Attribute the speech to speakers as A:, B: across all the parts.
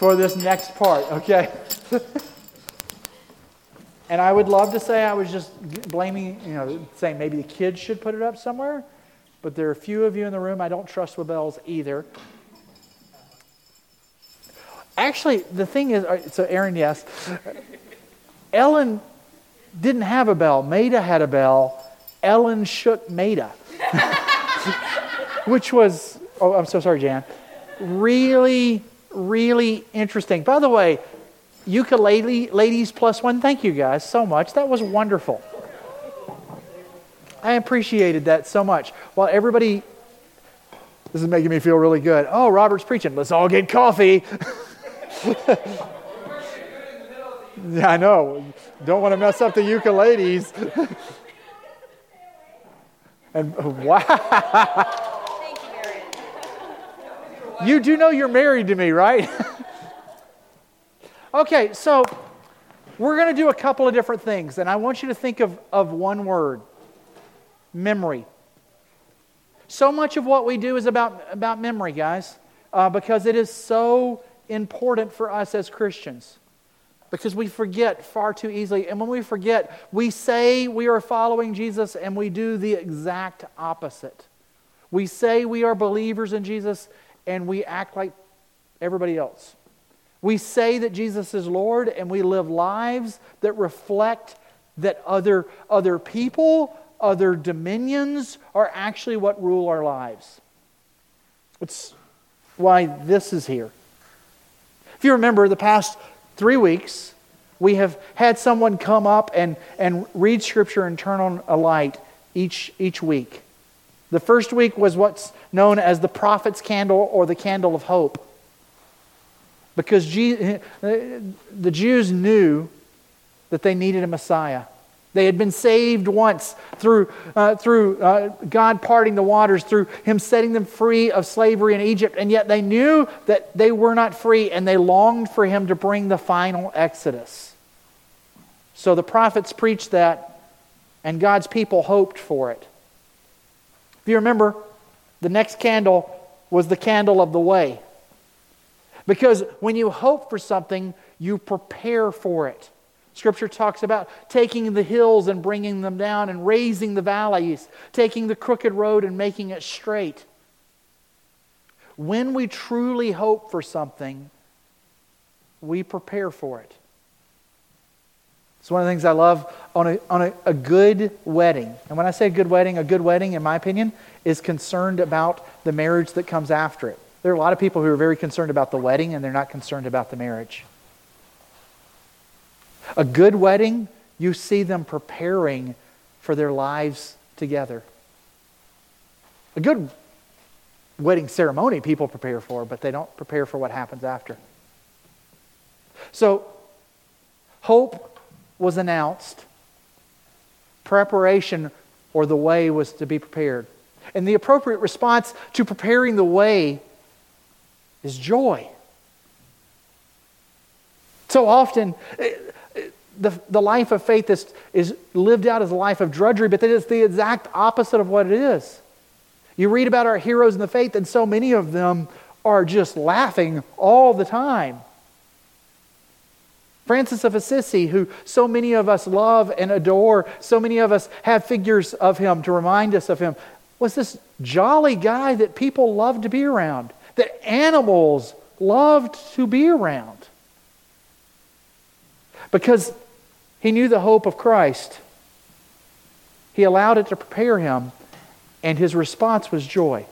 A: for this next part, okay? And I would love to say I was just blaming, saying maybe the kids should put it up somewhere, but there are a few of you in the room I don't trust with bells either. Actually, the thing is, so Aaron, yes. Ellen didn't have a bell. Maida had a bell. Ellen shook Maida. Which was, I'm so sorry, Jan. Really, really interesting. By the way, ukulele ladies +1, thank you guys so much. That was wonderful. I appreciated that so much. While everybody, this is making me feel really good. Oh, Robert's preaching. Let's all get coffee. Yeah, I know. Don't want to mess up the ukuleles. And wow.
B: Thank you, Marion.
A: You do know you're married to me, right? Okay, so we're going to do a couple of different things, and I want you to think of one word: memory. So much of what we do is about memory, guys, because it is so important for us as Christians. Because we forget far too easily. And when we forget, we say we are following Jesus and we do the exact opposite. We say we are believers in Jesus and we act like everybody else. We say that Jesus is Lord and we live lives that reflect that other people, other dominions are actually what rule our lives. It's why this is here. If you remember the past 3 weeks, we have had someone come up and read Scripture and turn on a light each week. The first week was what's known as the prophet's candle or the candle of hope. Because the Jews knew that they needed a Messiah. They had been saved once through God parting the waters, through Him setting them free of slavery in Egypt, and yet they knew that they were not free, and they longed for Him to bring the final exodus. So the prophets preached that, and God's people hoped for it. If you remember, the next candle was the candle of the way. Because when you hope for something, you prepare for it. Scripture talks about taking the hills and bringing them down and raising the valleys, taking the crooked road and making it straight. When we truly hope for something, we prepare for it. It's one of the things I love on a good wedding. And when I say a good wedding, in my opinion, is concerned about the marriage that comes after it. There are a lot of people who are very concerned about the wedding and they're not concerned about the marriage. A good wedding, you see them preparing for their lives together. A good wedding ceremony people prepare for, but they don't prepare for what happens after. So, hope was announced. Preparation or the way was to be prepared. And the appropriate response to preparing the way is joy. So often, the life of faith is lived out as a life of drudgery, but that is the exact opposite of what it is. You read about our heroes in the faith, and so many of them are just laughing all the time. Francis of Assisi, who so many of us love and adore, so many of us have figures of him to remind us of him, was this jolly guy that people loved to be around, that animals loved to be around. Because he knew the hope of Christ. He allowed it to prepare him, and his response was joy.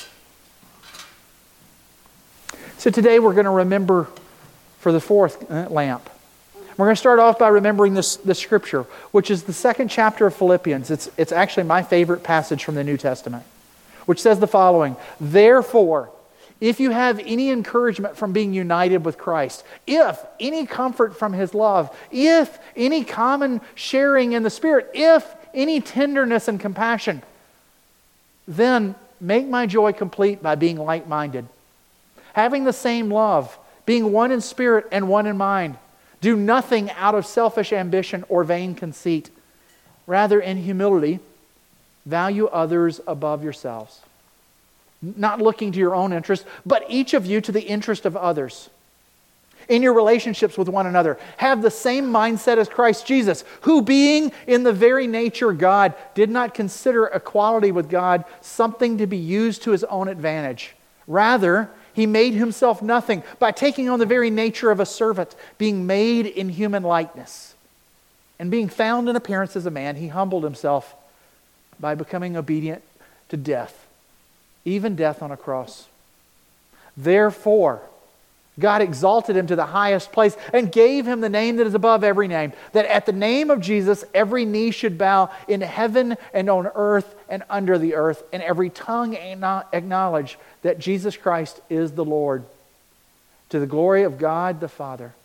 A: So today we're going to remember for the fourth lamp. We're going to start off by remembering this scripture, which is the second chapter of Philippians. It's actually my favorite passage from the New Testament, which says the following: Therefore, if you have any encouragement from being united with Christ, if any comfort from His love, if any common sharing in the Spirit, if any tenderness and compassion, then make my joy complete by being like-minded, having the same love, being one in spirit and one in mind. Do nothing out of selfish ambition or vain conceit. Rather, in humility, value others above yourselves, not looking to your own interest, but each of you to the interest of others. In your relationships with one another, have the same mindset as Christ Jesus, who being in the very nature God, did not consider equality with God something to be used to his own advantage. Rather, he made himself nothing by taking on the very nature of a servant, being made in human likeness. And being found in appearance as a man, he humbled himself by becoming obedient to death, even death on a cross. Therefore, God exalted him to the highest place and gave him the name that is above every name, that at the name of Jesus every knee should bow in heaven and on earth and under the earth, and every tongue acknowledge that Jesus Christ is the Lord, to the glory of God the Father.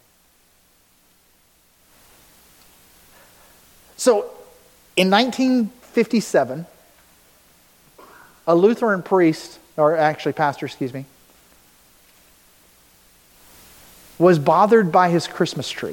A: So, in 1957, a Lutheran priest, or actually pastor, was bothered by his Christmas tree.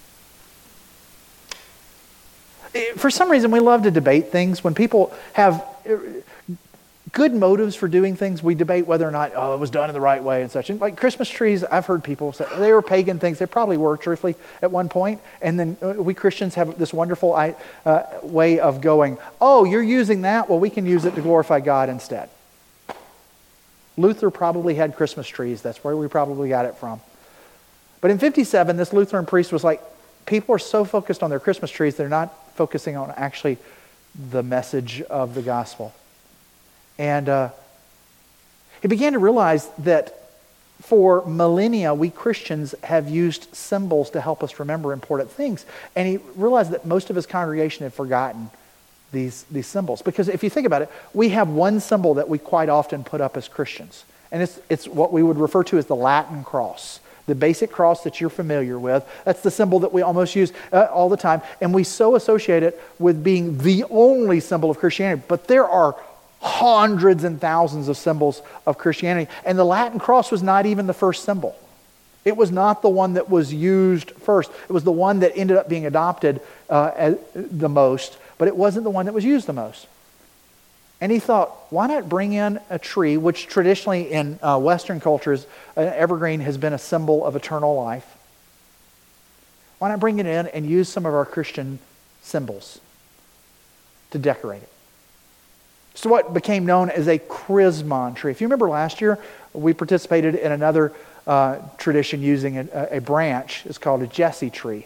A: For some reason, we love to debate things. When people have good motives for doing things, we debate whether or not, it was done in the right way and such. And like Christmas trees, I've heard people say they were pagan things. They probably were, truthfully, at one point. And then we Christians have this wonderful way of going, you're using that? Well, we can use it to glorify God instead. Luther probably had Christmas trees. That's where we probably got it from. But in 57, this Lutheran priest was like, people are so focused on their Christmas trees, they're not focusing on actually the message of the gospel. And he began to realize that for millennia, we Christians have used symbols to help us remember important things. And he realized that most of his congregation had forgotten these symbols. Because if you think about it, we have one symbol that we quite often put up as Christians. And it's what we would refer to as the Latin cross. The basic cross that you're familiar with. That's the symbol that we almost use all the time. And we so associate it with being the only symbol of Christianity. But there are hundreds and thousands of symbols of Christianity. And the Latin cross was not even the first symbol. It was not the one that was used first. It was the one that ended up being adopted the most. But it wasn't the one that was used the most. And he thought, why not bring in a tree, which traditionally in Western cultures, an evergreen has been a symbol of eternal life. Why not bring it in and use some of our Christian symbols to decorate it? So what became known as a chrismon tree. If you remember last year, we participated in another tradition using a branch. It's called a Jesse tree.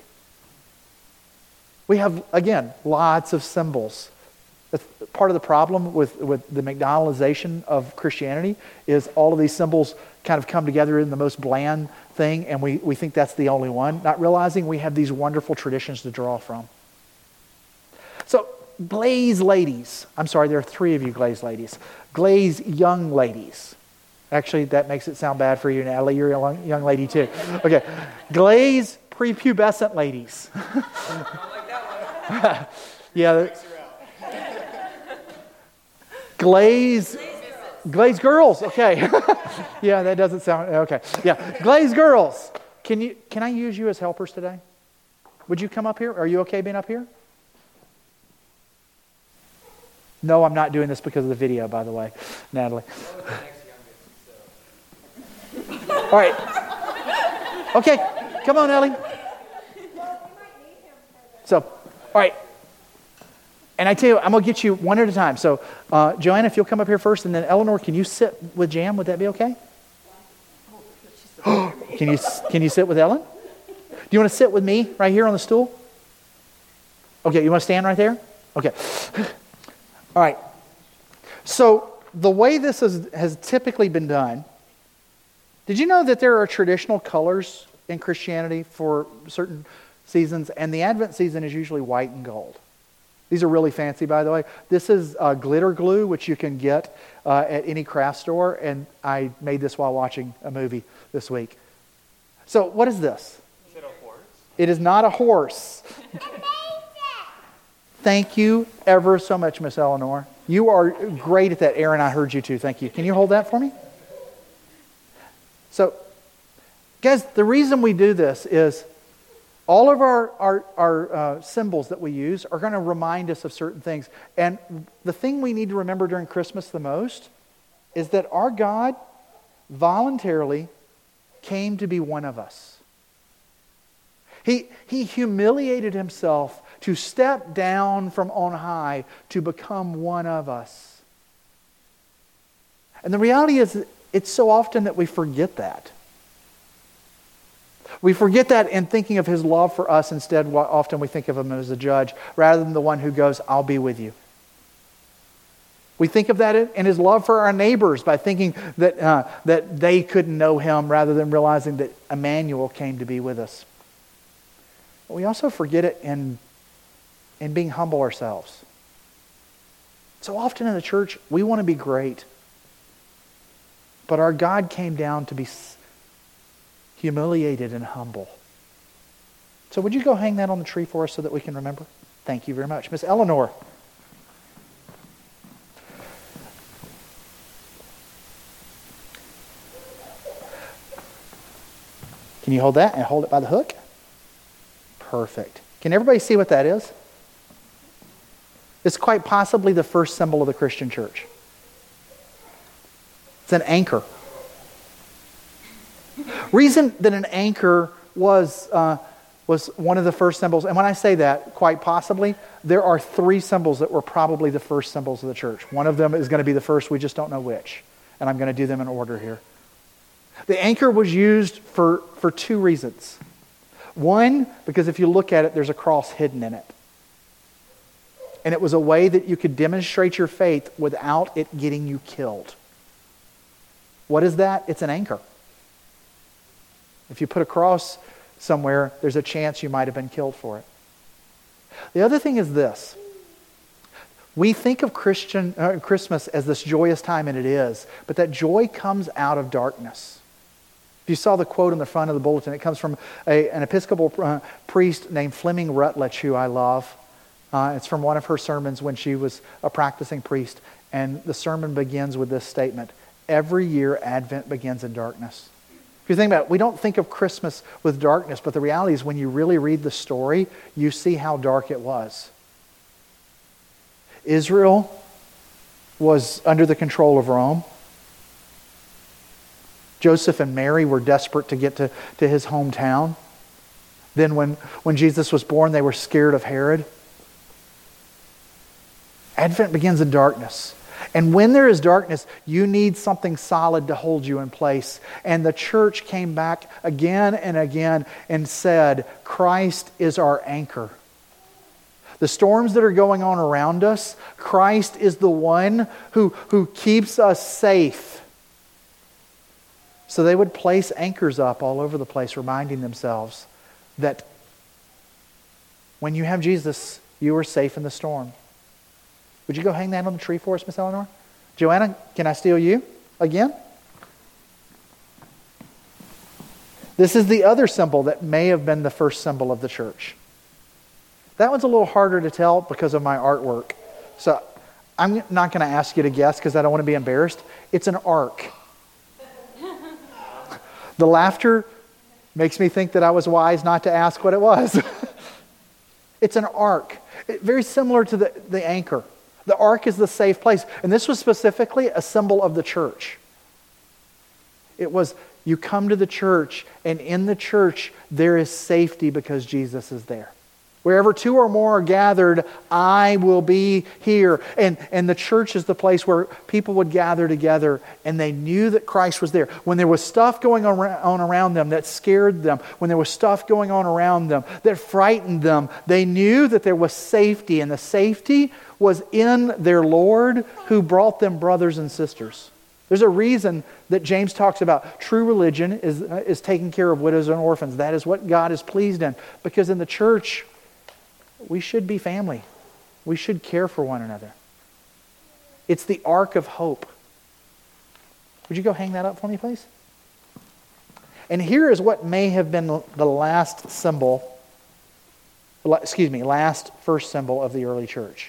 A: We have, again, lots of symbols. That's part of the problem with the McDonaldization of Christianity is all of these symbols kind of come together in the most bland thing, and we think that's the only one, not realizing we have these wonderful traditions to draw from. So, Glaze ladies. I'm sorry, there are 3 of you Glaze ladies. Glaze young ladies. Actually, that makes it sound bad for you, Natalie. You're a young lady too. Okay. Glaze prepubescent ladies. Yeah. Glaze girls. Okay. Yeah, that doesn't sound okay. Yeah. Glaze girls. Can I use you as helpers today? Would you come up here? Are you okay being up here? No, I'm not doing this because of the video, by the way, Natalie. All right. Okay. Come on, Ellie. So, all right. And I tell you, I'm going to get you one at a time. So, Joanna, if you'll come up here first, and then Eleanor, can you sit with Jam? Would that be okay? Can you sit with Ellen? Do you want to sit with me right here on the stool? Okay, you want to stand right there? Okay. All right. So, the way this has typically been done, did you know that there are traditional colors in Christianity for certain seasons? And the Advent season is usually white and gold. These are really fancy, by the way. This is glitter glue, which you can get at any craft store. And I made this while watching a movie this week. So, what is this?
C: Is it a horse?
A: It is not a horse. Thank you ever so much, Miss Eleanor. You are great at that. Aaron, I heard you too. Thank you. Can you hold that for me? So, guys, the reason we do this is all of our symbols that we use are going to remind us of certain things. And the thing we need to remember during Christmas the most is that our God voluntarily came to be one of us. He humiliated himself to step down from on high to become one of us. And the reality is, it's so often that we forget that. We forget that in thinking of his love for us. Instead, often we think of him as a judge rather than the one who goes, I'll be with you. We think of that in his love for our neighbors by thinking that they couldn't know him rather than realizing that Emmanuel came to be with us. But we also forget it in being humble ourselves. So often in the church, we want to be great. But our God came down to be humiliated and humble. So would you go hang that on the tree for us so that we can remember? Thank you very much. Miss Eleanor. Can you hold that and hold it by the hook? Perfect. Can everybody see what that is? It's quite possibly the first symbol of the Christian church. It's an anchor. Reason that an anchor was one of the first symbols, and when I say that, quite possibly, there are 3 symbols that were probably the first symbols of the church. One of them is going to be the first, we just don't know which. And I'm going to do them in order here. The anchor was used for 2 reasons. One, because if you look at it, there's a cross hidden in it. And it was a way that you could demonstrate your faith without it getting you killed. What is that? It's an anchor. If you put a cross somewhere, there's a chance you might have been killed for it. The other thing is this. We think of Christmas as this joyous time, and it is. But that joy comes out of darkness. If you saw the quote on the front of the bulletin, it comes from an Episcopal priest named Fleming Rutledge, who I love. It's from one of her sermons when she was a practicing priest. And the sermon begins with this statement: every year Advent begins in darkness. If you think about it, we don't think of Christmas with darkness, but the reality is when you really read the story, you see how dark it was. Israel was under the control of Rome. Joseph and Mary were desperate to get to his hometown. Then when Jesus was born, they were scared of Herod. Advent begins in darkness. And when there is darkness, you need something solid to hold you in place. And the church came back again and again and said, Christ is our anchor. The storms that are going on around us, Christ is the one who keeps us safe. So they would place anchors up all over the place, reminding themselves that when you have Jesus, you are safe in the storm. Would you go hang that on the tree for us, Miss Eleanor? Joanna, can I steal you again? This is the other symbol that may have been the first symbol of the church. That one's a little harder to tell because of my artwork. So I'm not going to ask you to guess because I don't want to be embarrassed. It's an ark. The laughter makes me think that I was wise not to ask what it was. It's an ark. Very similar to the anchor. The ark is the safe place. And this was specifically a symbol of the church. It was, you come to the church, and in the church there is safety because Jesus is there. Wherever 2 or more are gathered, I will be here. And the church is the place where people would gather together, and they knew that Christ was there. When there was stuff going on around them that scared them, when there was stuff going on around them that frightened them, they knew that there was safety, and the safety was in their Lord who brought them brothers and sisters. There's a reason that James talks about true religion is taking care of widows and orphans. That is what God is pleased in. Because in the church, we should be family. We should care for one another. It's the ark of hope. Would you go hang that up for me, please? And here is what may have been the last first symbol of the early church.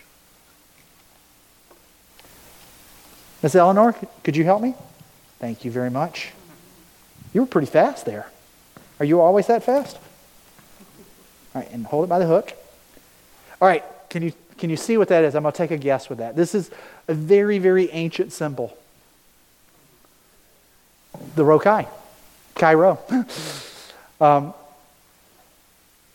A: Miss Eleanor, could you help me? Thank you very much. You were pretty fast there. Are you always that fast? All right, and hold it by the hook. All right, can you see what that is? I'm going to take a guess with that. This is a very, very ancient symbol. The Rokai. Chi-Rho.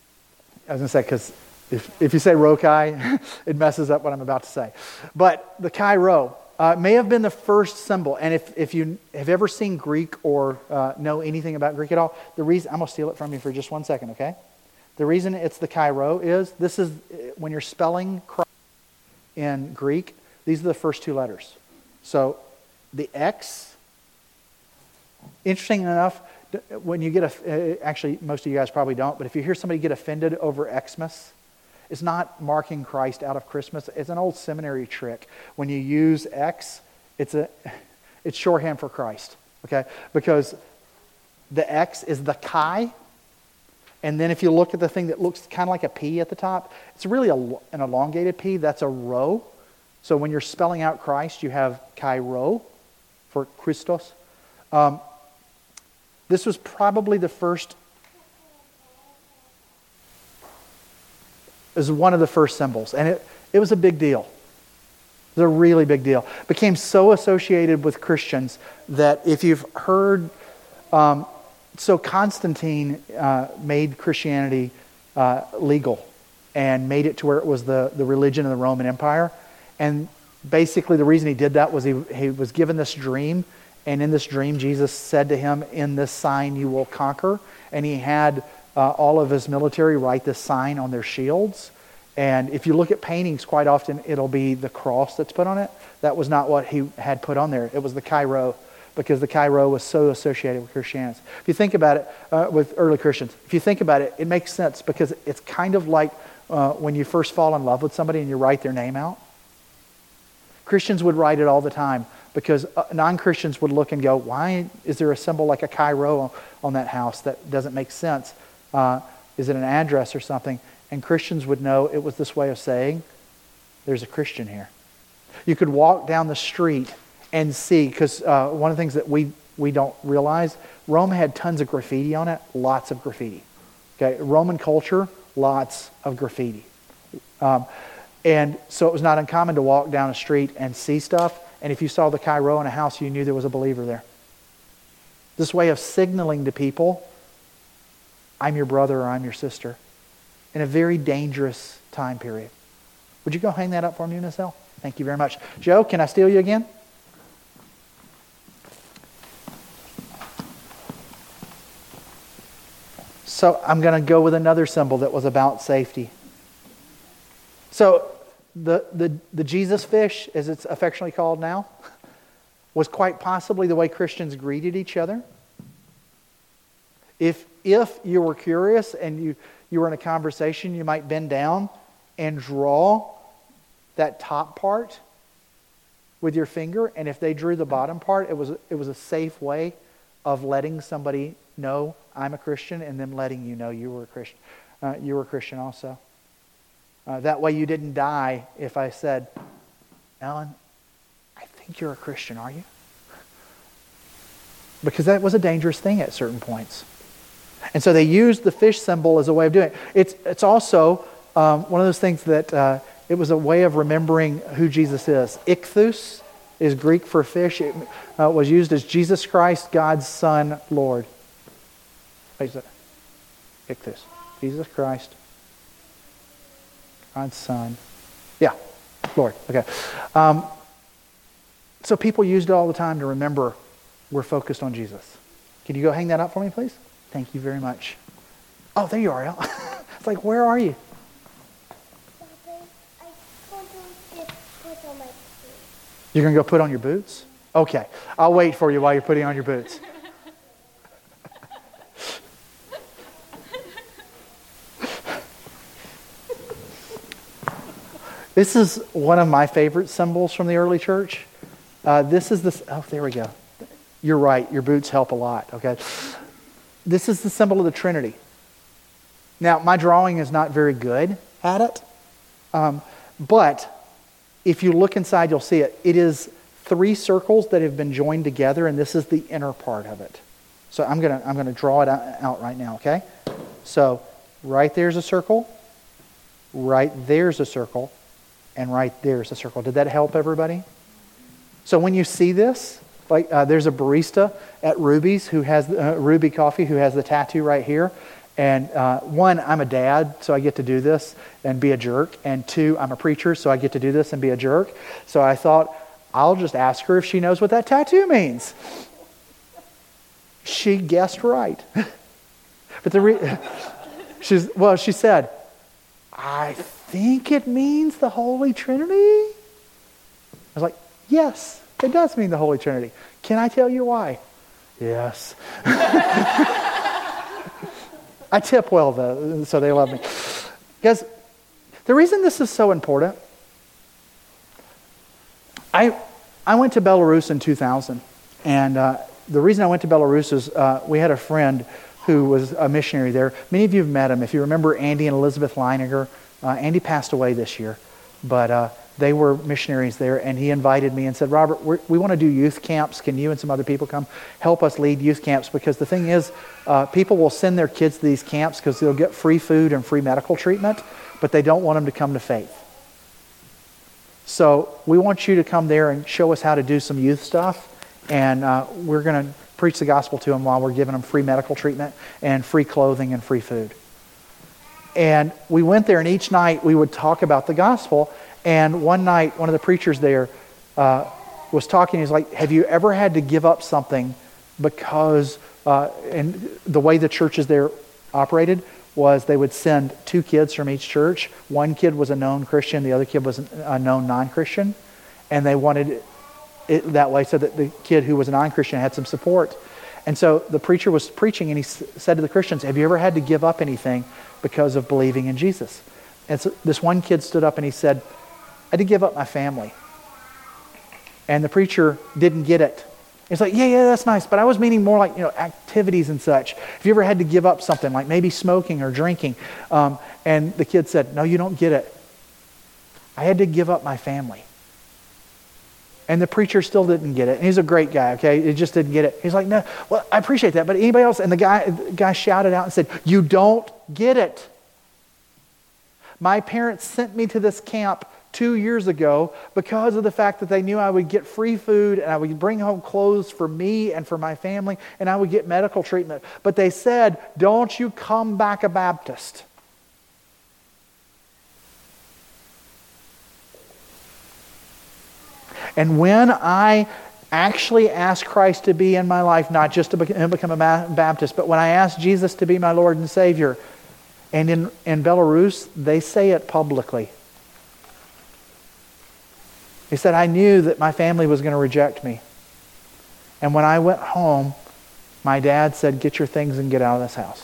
A: I was going to say, because if you say rho chi, it messes up what I'm about to say. But the chi rho may have been the first symbol. And if you have ever seen Greek or know anything about Greek at all, the reason, I'm going to steal it from you for just 1 second, okay? The reason it's the chi rho is, this is, when you're spelling Christ in Greek, these are the first two letters. So the X, interesting enough, when you get, actually most of you guys probably don't, but if you hear somebody get offended over Xmas, it's not marking Christ out of Christmas. It's an old seminary trick. When you use X, it's shorthand for Christ, okay? Because the X is the chi, and then if you look at the thing that looks kind of like a P at the top, it's really an elongated P. That's a rho. So when you're spelling out Christ, you have chi rho for Christos. This was probably the first, is one of the first symbols. And it was a big deal. It was a really big deal. It became so associated with Christians that if you've heard, so Constantine made Christianity legal and made it to where it was the religion of the Roman Empire. And basically the reason he did that was he was given this dream. And in this dream, Jesus said to him, "In this sign you will conquer." And he had all of his military write this sign on their shields. And if you look at paintings, quite often it'll be the cross that's put on it. That was not what he had put on there. It was the chi rho, because the chi rho was so associated with Christianity. If you think about it, with early Christians, if you think about it, it makes sense, because it's kind of like when you first fall in love with somebody and you write their name out. Christians would write it all the time, because non-Christians would look and go, why is there a symbol like a chi rho on that house? That doesn't make sense. Is it an address or something? And Christians would know it was this way of saying, there's a Christian here. You could walk down the street and see, because one of the things that we don't realize, Rome had tons of graffiti on it, lots of graffiti. Okay, Roman culture, lots of graffiti. And so it was not uncommon to walk down a street and see stuff. And if you saw the chi rho in a house, you knew there was a believer there. This way of signaling to people, I'm your brother or I'm your sister, in a very dangerous time period. Would you go hang that up for me, Nacelle? Thank you very much. Joe, can I steal you again? So I'm going to go with another symbol that was about safety. So the Jesus fish, as it's affectionately called now, was quite possibly the way Christians greeted each other. If you were curious and you were in a conversation, you might bend down and draw that top part with your finger, and if they drew the bottom part, it was a safe way of letting somebody know I'm a Christian, and them letting you know you were a Christian. You were a Christian also. That way you didn't die if I said, Ellen, I think you're a Christian, are you? Because that was a dangerous thing at certain points. And so they used the fish symbol as a way of doing it. It's also one of those things that it was a way of remembering who Jesus is. Ichthus is Greek for fish. It was used as Jesus Christ, God's Son, Lord. Wait a second. Ichthus. Jesus Christ, God's Son. Yeah, Lord. Okay. So people used it all the time to remember we're focused on Jesus. Can you go hang that up for me, please? Thank you very much. Oh, there you are, El. It's like, where are you? You're going to go put on your boots? Okay. I'll wait for you while you're putting on your boots. This is one of my favorite symbols from the early church. This is this. Oh, there we go. You're right. Your boots help a lot. Okay. This is the symbol of the Trinity. Now, my drawing is not very good at it, but if you look inside, you'll see it. It is 3 circles that have been joined together, and this is the inner part of it. So I'm gonna draw it out right now. Okay. So right there's a circle. Right there's a circle. And right there's a circle. Did that help everybody? So when you see this, like there's a barista at Ruby's who has Ruby Coffee who has the tattoo right here, And one, I'm a dad, so I get to do this and be a jerk. And two, I'm a preacher, so I get to do this and be a jerk. So I thought, I'll just ask her if she knows what that tattoo means. She guessed right. But she said, I think it means the Holy Trinity. I was like, yes, it does mean the Holy Trinity. Can I tell you why? Yes. I tip well, though, so they love me. Guys, the reason this is so important, I went to Belarus in 2000, and the reason I went to Belarus is we had a friend who was a missionary there. Many of you have met him. If you remember Andy and Elizabeth Leininger, Andy passed away this year, but they were missionaries there, and he invited me and said, Robert, we want to do youth camps. Can you and some other people come help us lead youth camps? Because the thing is, people will send their kids to these camps because they'll get free food and free medical treatment, but they don't want them to come to faith. So we want you to come there and show us how to do some youth stuff, and we're going to preach the gospel to them while we're giving them free medical treatment and free clothing and free food. And we went there, and each night we would talk about the gospel. And one night, one of the preachers there was talking. He's like, have you ever had to give up something because, and the way the churches there operated was they would send 2 kids from each church. One kid was a known Christian, the other kid was a known non-Christian. And they wanted it that way so that the kid who was a non-Christian had some support. And so the preacher was preaching, and he said to the Christians, have you ever had to give up anything because of believing in Jesus? And so this one kid stood up and he said, I had to give up my family. And the preacher didn't get it. He's like, yeah, that's nice, but I was meaning more like, activities and such. Have you ever had to give up something, like maybe smoking or drinking? And the kid said, no, you don't get it. I had to give up my family. And the preacher still didn't get it. And he's a great guy, okay? He just didn't get it. He's like, no, well, I appreciate that, but anybody else? And the guy shouted out and said, you don't get it. My parents sent me to this camp 2 years ago because of the fact that they knew I would get free food and I would bring home clothes for me and for my family, and I would get medical treatment. But they said, don't you come back a Baptist. And when I actually asked Christ to be in my life, not just to become a Baptist, but when I asked Jesus to be my Lord and Savior, and in Belarus, they say it publicly. He said, I knew that my family was going to reject me. And when I went home, my dad said, get your things and get out of this house.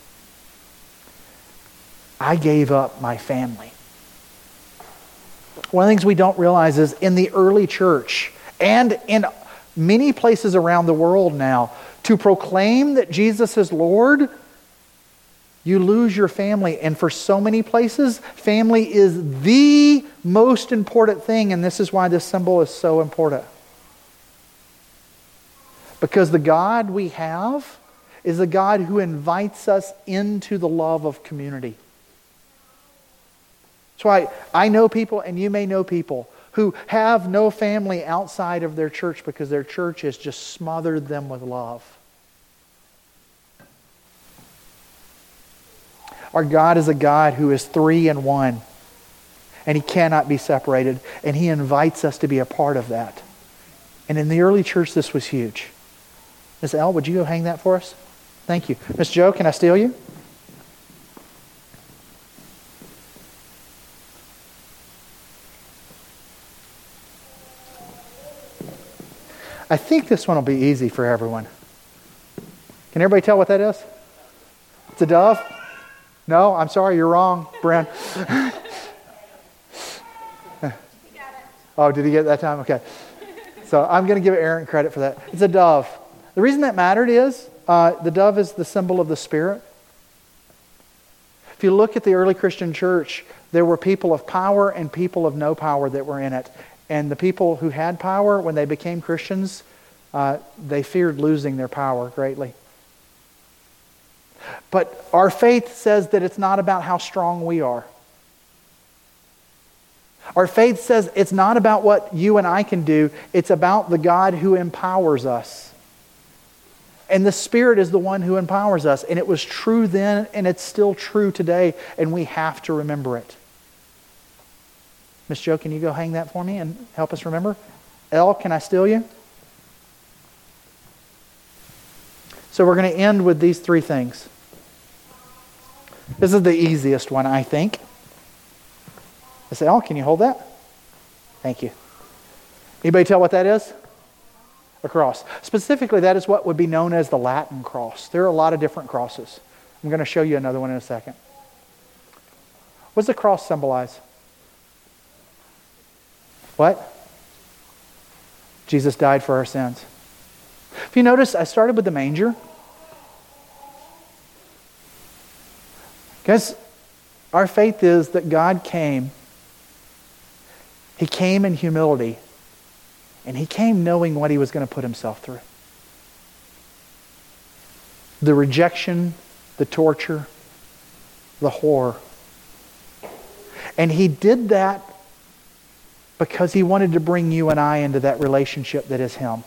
A: I gave up my family. One of the things we don't realize is in the early church and in many places around the world now, to proclaim that Jesus is Lord, you lose your family. And for so many places, family is the most important thing, and this is why this symbol is so important. Because the God we have is a God who invites us into the love of community. That's why I know people, and you may know people, who have no family outside of their church because their church has just smothered them with love. Our God is a God who is 3 in 1. And He cannot be separated. And He invites us to be a part of that. And in the early church, this was huge. Miss Elle, would you go hang that for us? Thank you. Miss Joe, can I steal you? I think this one will be easy for everyone. Can everybody tell what that is? It's a dove? No, I'm sorry, you're wrong, Brent. Oh, did he get it that time? Okay. So I'm going to give Aaron credit for that. It's a dove. The reason that mattered is the dove is the symbol of the Spirit. If you look at the early Christian church, there were people of power and people of no power that were in it. And the people who had power, when they became Christians, they feared losing their power greatly. But our faith says that it's not about how strong we are. Our faith says it's not about what you and I can do. It's about the God who empowers us. And the Spirit is the one who empowers us. And it was true then, and it's still true today, and we have to remember it. Miss Jo, can you go hang that for me and help us remember? Elle, can I steal you? So we're going to end with these three things. This is the easiest one, I think. I say, Elle, can you hold that? Thank you. Anybody tell what that is? A cross. Specifically, that is what would be known as the Latin cross. There are a lot of different crosses. I'm going to show you another one in a second. What does the cross symbolize? What? Jesus died for our sins. If you notice, I started with the manger. Guys, our faith is that God came. He came in humility. And He came knowing what He was going to put Himself through. The rejection, the torture, the horror. And He did that because He wanted to bring you and I into that relationship that is Him.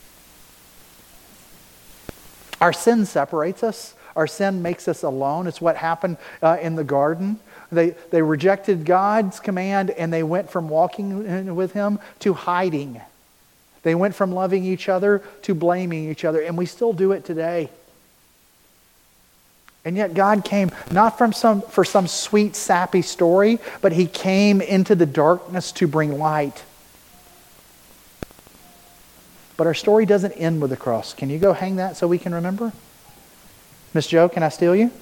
A: Our sin separates us. Our sin makes us alone. It's what happened in the garden. They rejected God's command and they went from walking with Him to hiding. They went from loving each other to blaming each other. And we still do it today. And yet God came not for some sweet, sappy story, but He came into the darkness to bring light. But our story doesn't end with the cross. Can you go hang that so we can remember? Miss Jo, can I steal you?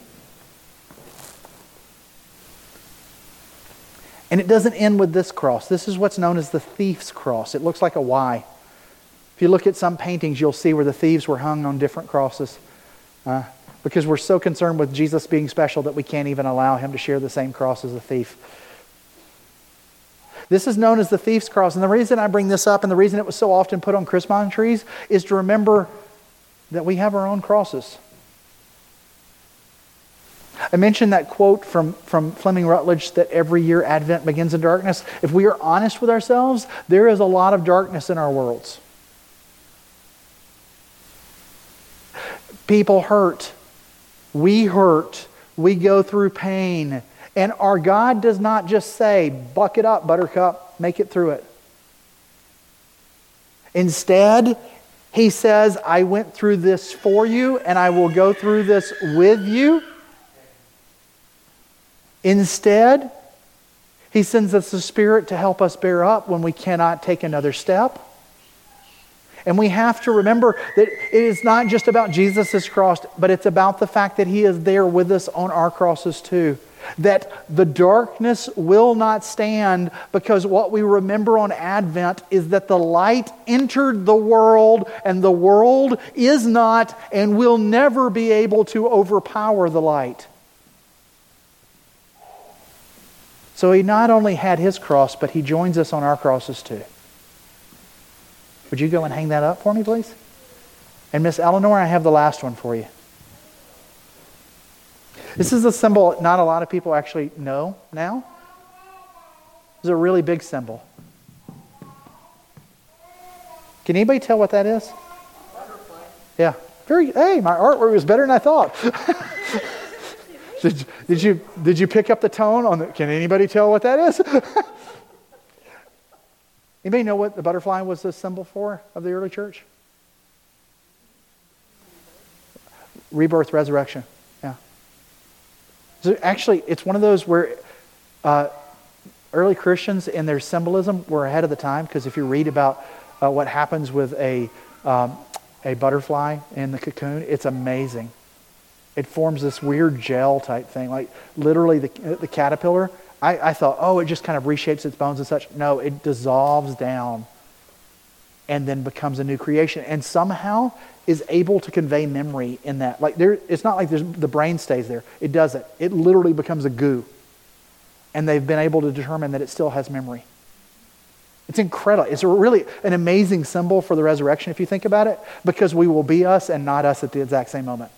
A: And it doesn't end with this cross. This is what's known as the thief's cross. It looks like a Y. If you look at some paintings, you'll see where the thieves were hung on different crosses. Because we're so concerned with Jesus being special that we can't even allow Him to share the same cross as the thief. This is known as the thief's cross. And the reason I bring this up and the reason it was so often put on Christmas trees is to remember that we have our own crosses. I mentioned that quote from Fleming Rutledge that every year Advent begins in darkness. If we are honest with ourselves, there is a lot of darkness in our worlds. People hurt. We go through pain. And our God does not just say, buck it up, buttercup, make it through it. Instead, He says, I went through this for you and I will go through this with you. Instead, He sends us the Spirit to help us bear up when we cannot take another step. And we have to remember that it is not just about Jesus' cross, but it's about the fact that He is there with us on our crosses too. That the darkness will not stand, because what we remember on Advent is that the light entered the world and the world is not and will never be able to overpower the light. So He not only had His cross, but He joins us on our crosses too. Would you go and hang that up for me, please? And Miss Eleanor, I have the last one for you. This is a symbol not a lot of people actually know now. It's a really big symbol. Can anybody tell what that is?
B: Butterfly.
A: Yeah. Hey, my artwork was better than I thought. Did you pick up the tone on the? Can anybody tell what that is? Anybody know what the butterfly was the symbol for of the early church? Rebirth, resurrection. Yeah. So actually, it's one of those where early Christians in their symbolism were ahead of the time, because if you read about what happens with a butterfly in the cocoon, it's amazing. It forms this weird gel type thing, like literally the caterpillar. I thought, it just kind of reshapes its bones and such. No, it dissolves down and then becomes a new creation, and somehow is able to convey memory in that. Like it's not like the brain stays there. It doesn't. It literally becomes a goo. And they've been able to determine that it still has memory. It's incredible. It's really an amazing symbol for the resurrection if you think about it, because we will be us and not us at the exact same moment.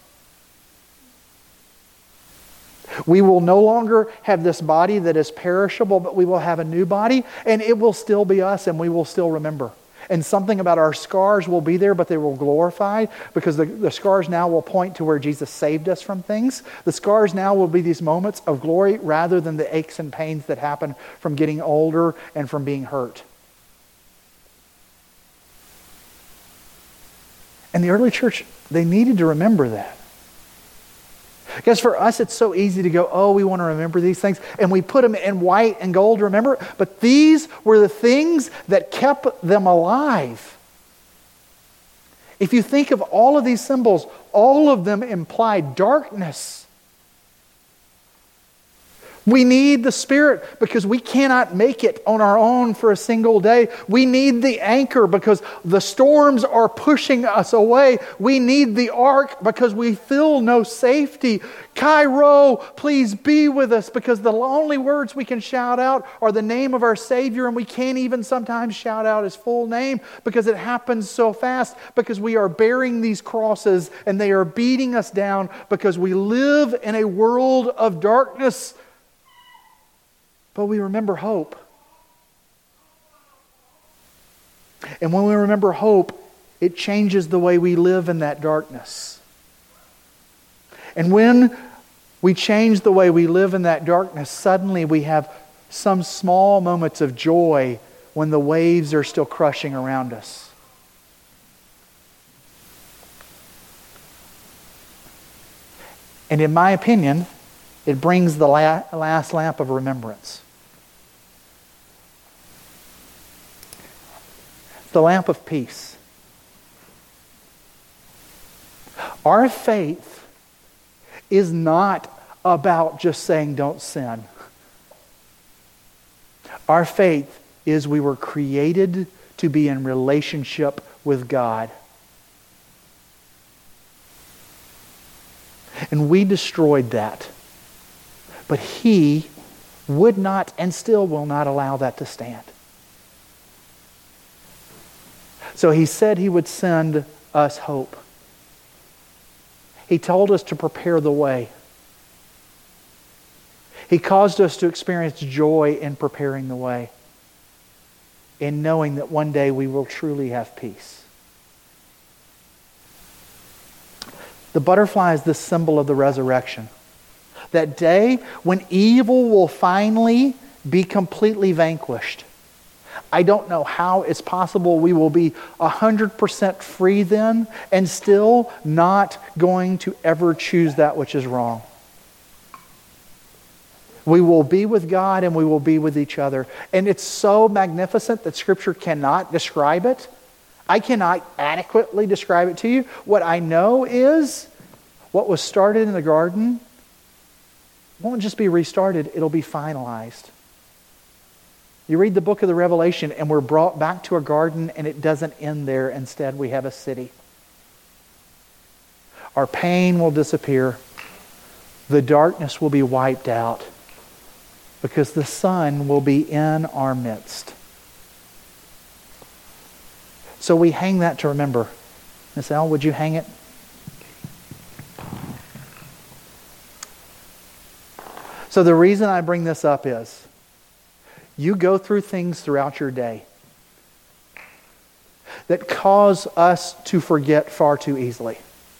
A: We will no longer have this body that is perishable, but we will have a new body, and it will still be us, and we will still remember. And something about our scars will be there, but they will glorify, because the scars now will point to where Jesus saved us from things. The scars now will be these moments of glory rather than the aches and pains that happen from getting older and from being hurt. And the early church, they needed to remember that. Because for us, it's so easy to go, oh, we want to remember these things. And we put them in white and gold, remember? But these were the things that kept them alive. If you think of all of these symbols, all of them imply darkness. We need the Spirit because we cannot make it on our own for a single day. We need the anchor because the storms are pushing us away. We need the ark because we feel no safety. Cairo, please be with us, because the only words we can shout out are the name of our Savior, and we can't even sometimes shout out His full name because it happens so fast, because we are bearing these crosses and they are beating us down because we live in a world of darkness. But we remember hope. And when we remember hope, it changes the way we live in that darkness. And when we change the way we live in that darkness, suddenly we have some small moments of joy when the waves are still crushing around us. And in my opinion, it brings the last lamp of remembrance. The lamp of peace. Our faith is not about just saying don't sin. Our faith is we were created to be in relationship with God. And we destroyed that. But He would not and still will not allow that to stand. So He said He would send us hope. He told us to prepare the way. He caused us to experience joy in preparing the way, in knowing that one day we will truly have peace. The butterfly is the symbol of the resurrection. That day when evil will finally be completely vanquished. I don't know how it's possible we will be 100% free then and still not going to ever choose that which is wrong. We will be with God and we will be with each other. And it's so magnificent that Scripture cannot describe it. I cannot adequately describe it to you. What I know is what was started in the garden won't just be restarted, it'll be finalized. You read the book of the Revelation and we're brought back to a garden and it doesn't end there. Instead, we have a city. Our pain will disappear. The darkness will be wiped out because the sun will be in our midst. So we hang that to remember. Miss Elle, would you hang it? So the reason I bring this up is, you go through things throughout your day that cause us to forget far too easily.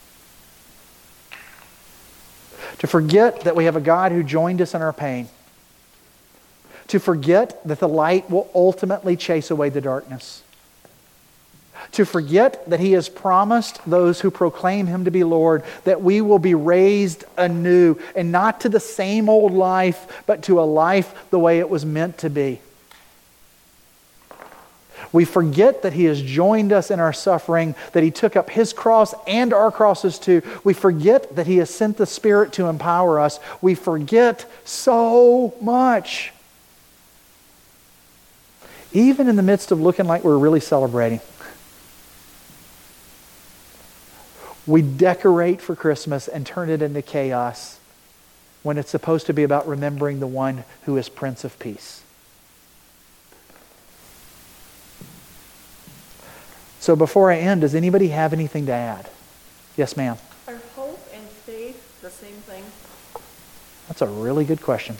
A: To forget that we have a God who joined us in our pain. To forget that the light will ultimately chase away the darkness. To forget that He has promised those who proclaim Him to be Lord that we will be raised anew, and not to the same old life, but to a life the way it was meant to be. We forget that He has joined us in our suffering, that He took up His cross and our crosses too. We forget that He has sent the Spirit to empower us. We forget so much. Even in the midst of looking like we're really celebrating. We decorate for Christmas and turn it into chaos when it's supposed to be about remembering the one who is Prince of Peace. So before I end, does anybody have anything to add? Yes, ma'am.
B: Are hope and faith the same thing?
A: That's a really good question.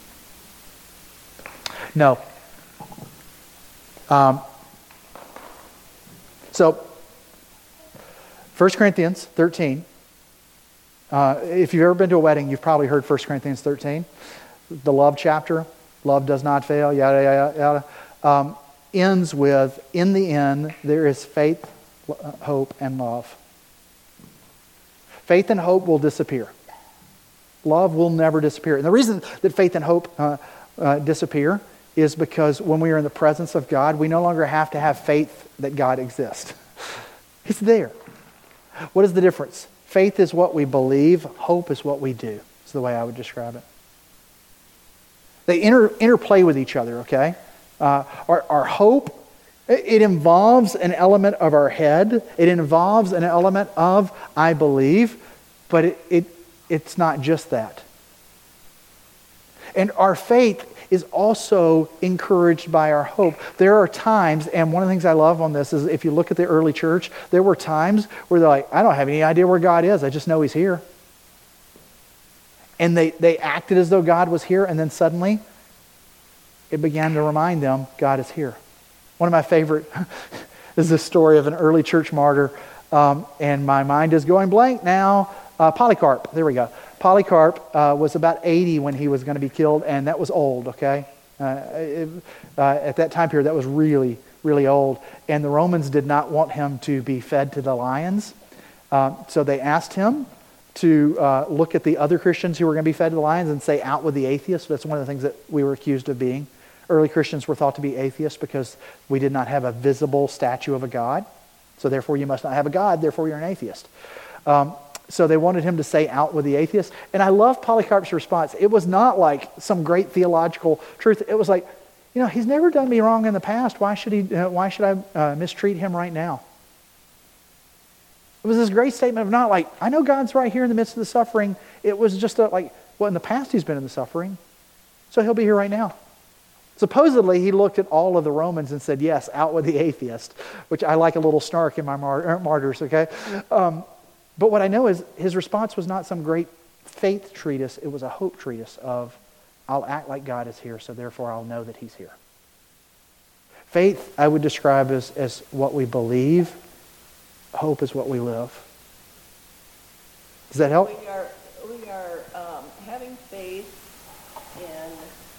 A: No. So, 1 Corinthians 13. If you've ever been to a wedding, you've probably heard 1 Corinthians 13. The love chapter, love does not fail, yada, yada, yada. Ends with, in the end, there is faith, hope, and love. Faith and hope will disappear. Love will never disappear. And the reason that faith and hope disappear is because when we are in the presence of God, we no longer have to have faith that God exists. He's there. What is the difference? Faith is what we believe. Hope is what we do. Is the way I would describe it. They interplay with each other, okay? Our hope, it involves an element of our head. It involves an element of I believe, but it's not just that. And our faith is also encouraged by our hope. There are times, and one of the things I love on this is if you look at the early church, there were times where they're like, I don't have any idea where God is. I just know He's here. And they acted as though God was here, and then suddenly it began to remind them God is here. One of my favorite is the story of an early church martyr, and my mind is going blank now. Polycarp, there we go. Polycarp was about 80 when he was going to be killed, and that was old, okay? At that time period, that was really, really old. And the Romans did not want him to be fed to the lions. So they asked him to look at the other Christians who were going to be fed to the lions and say, out with the atheists. That's one of the things that we were accused of being. Early Christians were thought to be atheists because we did not have a visible statue of a God. So therefore you must not have a God, therefore you're an atheist. So they wanted him to say, out with the atheists. And I love Polycarp's response. It was not like some great theological truth. It was like, he's never done me wrong in the past. Why should I mistreat him right now? It was this great statement of not like, I know God's right here in the midst of the suffering. It was just in the past he's been in the suffering. So he'll be here right now. Supposedly, he looked at all of the Romans and said, yes, out with the atheist, which I like a little snark in my martyrs, okay? But what I know is his response was not some great faith treatise. It was a hope treatise of, I'll act like God is here, so therefore I'll know that He's here. Faith, I would describe as what we believe. Hope is what we live. Does that help?
B: We are having faith in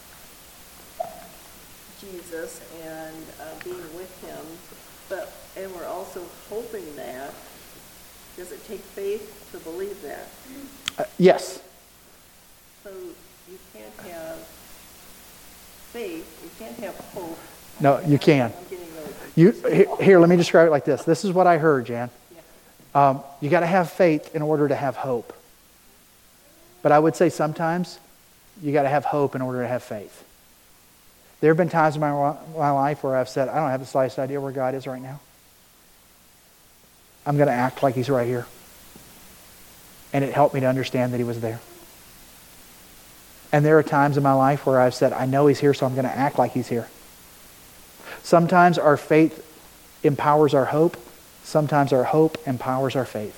B: Jesus and being with Him, and we're also hoping that. Does it take faith to believe that?
A: Yes.
B: So you can't have faith, you can't have hope.
A: No, you can.
B: I'm getting really
A: Here, let me describe it like this. This is what I heard, Jan.
B: Yeah.
A: You got to have faith in order to have hope. But I would say sometimes you got to have hope in order to have faith. There have been times in my life where I've said, I don't have the slightest idea where God is right now. I'm going to act like He's right here. And it helped me to understand that He was there. And there are times in my life where I've said, I know He's here, so I'm going to act like He's here. Sometimes our faith empowers our hope. Sometimes our hope empowers our faith.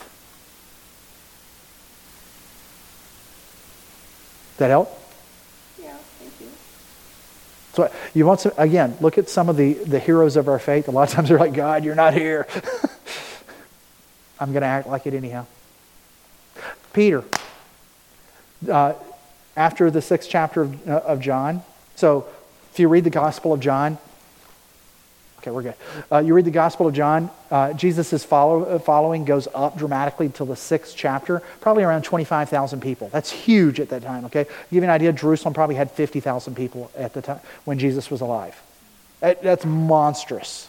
A: Does that help?
B: Yeah, thank you.
A: So you want to, again, look at some of the heroes of our faith. A lot of times they're like, God, you're not here. I'm going to act like it anyhow. Peter, after the 6th chapter of John, so if you read the Gospel of John, okay, we're good. You read the Gospel of John, Jesus' following goes up dramatically till the 6th chapter, probably around 25,000 people. That's huge at that time, okay? To give you an idea, Jerusalem probably had 50,000 people at the time when Jesus was alive. That's monstrous.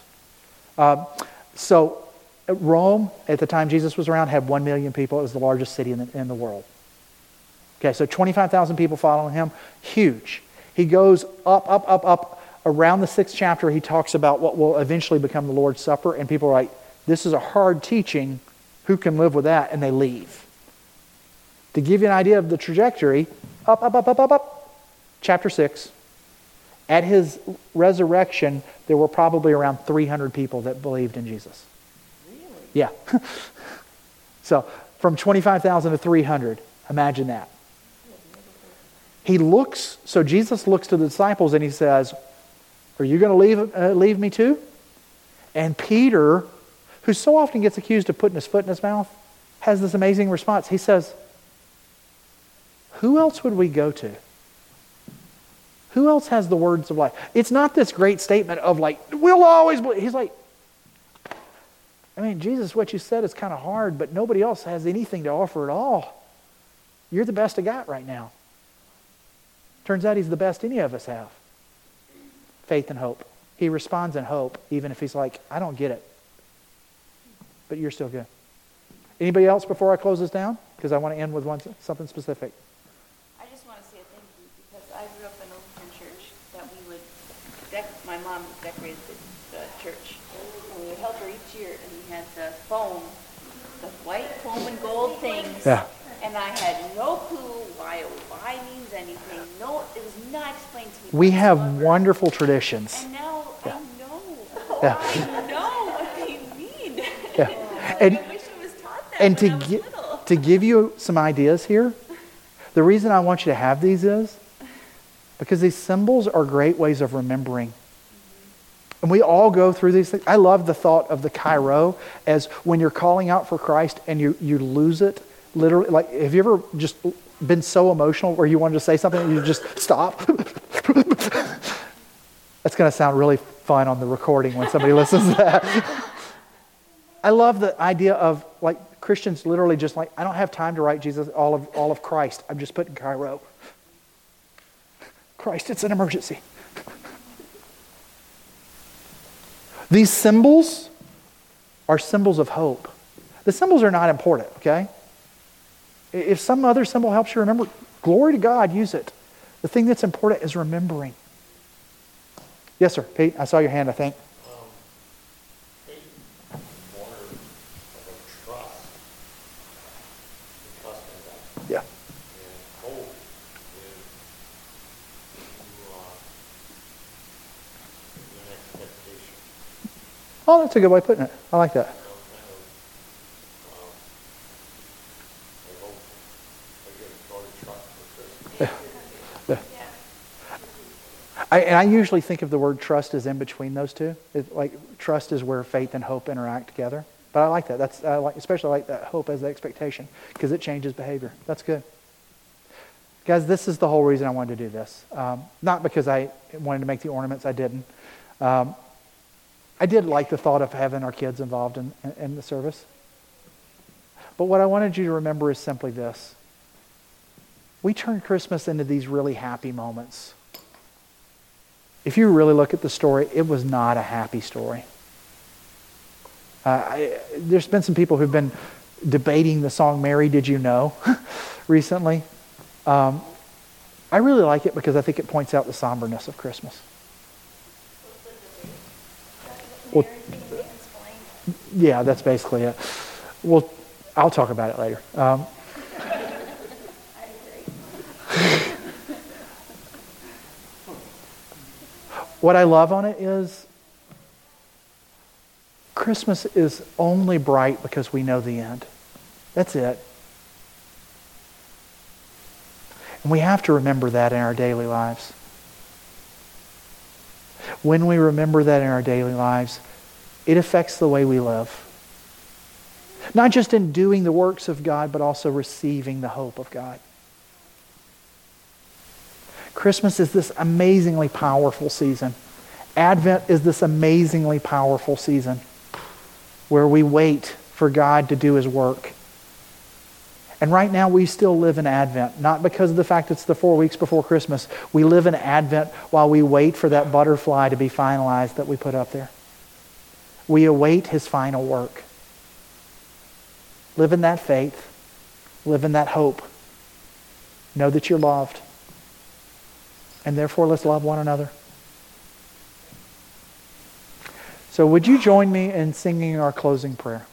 A: So Rome, at the time Jesus was around, had 1 million people. It was the largest city in the world. Okay, so 25,000 people following him, huge. He goes up. Around the 6th chapter, he talks about what will eventually become the Lord's Supper, and people are like, this is a hard teaching. Who can live with that? And they leave. To give you an idea of the trajectory, up. Chapter 6. At His resurrection, there were probably around 300 people that believed in Jesus. Yeah. So from 25,000 to 300, imagine that. So Jesus looks to the disciples and He says, are you going to leave me too? And Peter, who so often gets accused of putting his foot in his mouth, has this amazing response. He says, who else would we go to? Who else has the words of life? It's not this great statement of like, we'll always believe. He's like, I mean, Jesus, what you said is kind of hard, but nobody else has anything to offer at all. You're the best I got right now. Turns out he's the best any of us have. Faith and hope. He responds in hope, even if he's like, I don't get it. But you're still good. Anybody else before I close this down? Because I want to end with something specific.
C: I just want to say a thank you because I grew up in a Lutheran church that we would, my mom decorated the church. And we would help her each year, and we had the foam, the white foam and gold things.
A: Yeah.
C: And I had no clue why Y means anything. No, it was not explained to me.
A: We have wonderful traditions.
C: And now
A: Yeah.
C: I know.
A: Yeah.
C: I know what they mean.
A: Yeah.
C: And I wish I was taught that
A: And
C: when I was little.
A: to give you some ideas here, the reason I want you to have these is because these symbols are great ways of remembering. And we all go through these things. I love the thought of the Cairo as when you're calling out for Christ and you lose it. Literally, like, have you ever just been so emotional where you wanted to say something and you just stop? That's going to sound really fun on the recording when somebody listens to that. I love the idea of like Christians literally just like, I don't have time to write Jesus, all of Christ. I'm just putting Cairo. Christ, it's an emergency. These symbols are symbols of hope. The symbols are not important, okay? If some other symbol helps you remember, glory to God, use it. The thing that's important is remembering. Yes, sir. Pete, I saw your hand, I think.
D: Faith is more of a trust. Trust in God.
A: Yeah.
D: And hope is an expectation.
A: Oh, that's a good way of putting it. I like that.
D: I hope I get a toy truck for Christmas.
A: And I usually think of the word trust as in between those two. Like trust is where faith and hope interact together. But I like that. Especially like that hope as the expectation because it changes behavior. That's good. Guys, this is the whole reason I wanted to do this. Not because I wanted to make the ornaments. I didn't. I did like the thought of having our kids involved in the service. But what I wanted you to remember is simply this. We turn Christmas into these really happy moments. If you really look at the story, it was not a happy story. There's been some people who've been debating the song Mary, Did You Know? recently. I really like it because I think it points out the somberness of Christmas. Well, yeah, that's basically it. Well, I'll talk about it later. What I love on it is Christmas is only bright because we know the end. That's it. And we have to remember that in our daily lives. When we remember that in our daily lives, it affects the way we live. Not just in doing the works of God, but also receiving the hope of God. Christmas is this amazingly powerful season. Advent is this amazingly powerful season where we wait for God to do His work. And right now we still live in Advent, not because of the fact it's the 4 weeks before Christmas. We live in Advent while we wait for that butterfly to be finalized that we put up there. We await His final work. Live in that faith. Live in that hope. Know that you're loved. And therefore, let's love one another. So would you join me in singing our closing prayer?